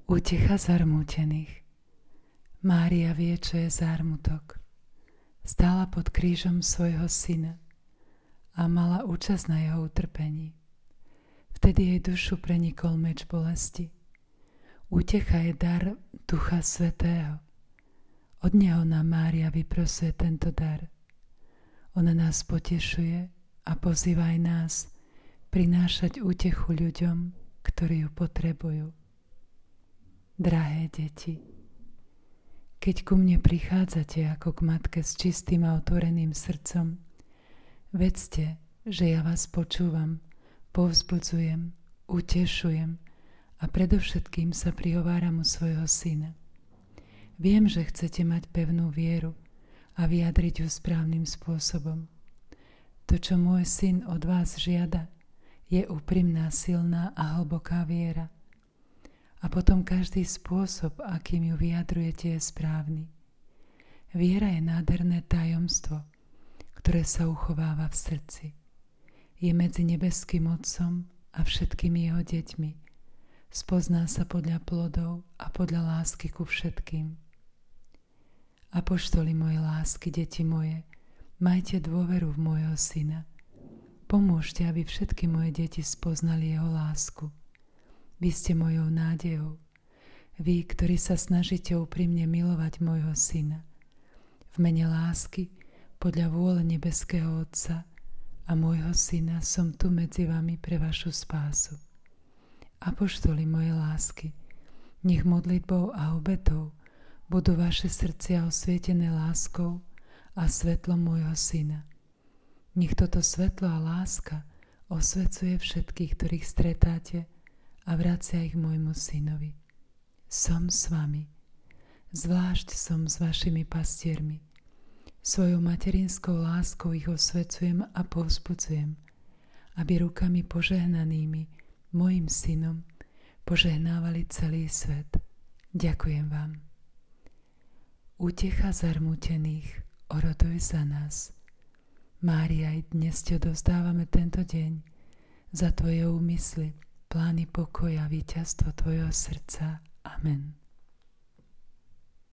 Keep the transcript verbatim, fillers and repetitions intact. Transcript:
Útecha zarmútených. Mária vie, čo je zármutok. Stála pod krížom svojho syna a mala účasť na jeho utrpení. Vtedy jej dušu prenikol meč bolesti. Útecha je dar Ducha Svätého. Od neho nám Mária vyprosuje tento dar. Ona nás potešuje a pozýva aj nás prinášať útechu ľuďom, ktorí ju potrebujú. Drahé deti, keď ku mne prichádzate ako k matke s čistým a otvoreným srdcom, vedzte, že ja vás počúvam, povzbudzujem, utešujem a predovšetkým sa prihováram u svojho syna. Viem, že chcete mať pevnú vieru a vyjadriť ju správnym spôsobom. To, čo môj syn od vás žiada, je úprimná, silná a hlboká viera. A potom každý spôsob, akým ju vyjadrujete, je správny. Viera je nádherné tajomstvo, ktoré sa uchováva v srdci. Je medzi nebeským Otcom a všetkými jeho deťmi. Spozná sa podľa plodov a podľa lásky ku všetkým. Apoštoli mojej lásky, deti moje, majte dôveru v môjho syna. Pomôžte, aby všetky moje deti spoznali jeho lásku. Vy ste mojou nádejou. Vy, ktorí sa snažíte úprimne milovať môjho syna. V mene lásky, podľa vôle nebeského Otca a môjho syna som tu medzi vami pre vašu spásu. Apoštoli mojej lásky, nech modlitbou a obetou budú vaše srdcia osvietené láskou a svetlom môjho syna. Nech toto svetlo a láska osvecuje všetkých, ktorých stretáte, a vracia ich môjmu synovi. Som s vami, zvlášť som s vašimi pastiermi. Svojou materinskou láskou ich osvecujem a povzbudzujem, aby rukami požehnanými mojim synom požehnávali celý svet. Ďakujem vám. Útecha zarmútených, oroduj za nás. Mária, aj dnes ti odovzdávame tento deň za tvoje úmysly, plány pokoja, víťazstvo tvojho srdca. Amen.